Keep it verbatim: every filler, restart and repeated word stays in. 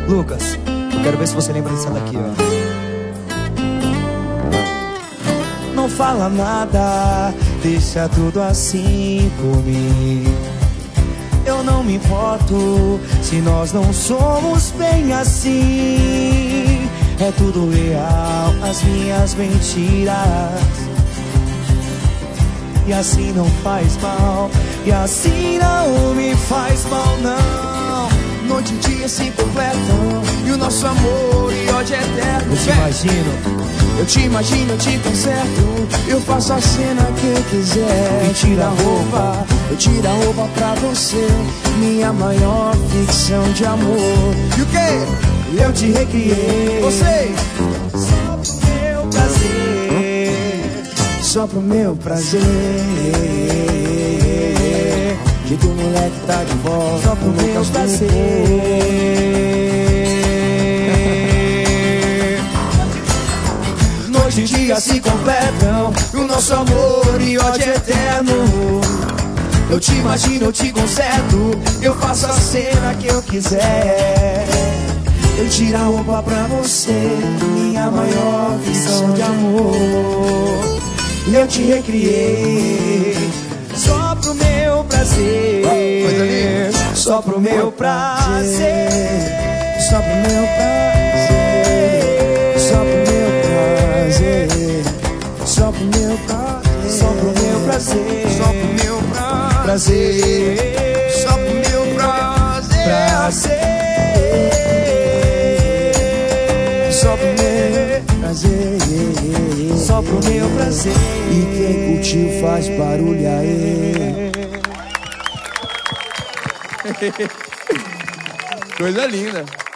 Lucas, eu quero ver se você lembra dessa daqui, ó. Não fala nada, deixa tudo assim por mim. Eu não me importo se nós não somos bem assim. É tudo real, as minhas mentiras. E assim não faz mal, e assim não me faz mal, não. Noite e dia se completam, e o nosso amor e ódio é eterno. Eu te imagino, eu te imagino, eu te conserto. Eu faço a cena que eu quiser. Me tira a roupa, eu tiro a roupa pra você, minha maior ficção de amor. E o quê? Eu te recriei, você, só pro meu prazer, só pro meu prazer. Que do moleque tá de volta, só pro meu prazer. Noite e dia se completam, o nosso amor e ódio é eterno. Eu te imagino, eu te conserto. Eu faço a cena que eu quiser. Eu tiro a roupa pra você, minha maior ficção de amor. Eu te recriei Só pro meu prazer, só pro meu prazer, só pro meu prazer, só pro meu prazer, só pro meu prazer, só pro meu prazer, só pro meu prazer, só pro meu prazer, prazer. só pro meu prazer, só pro meu prazer. E quem curtiu faz barulho aí. Coisa linda.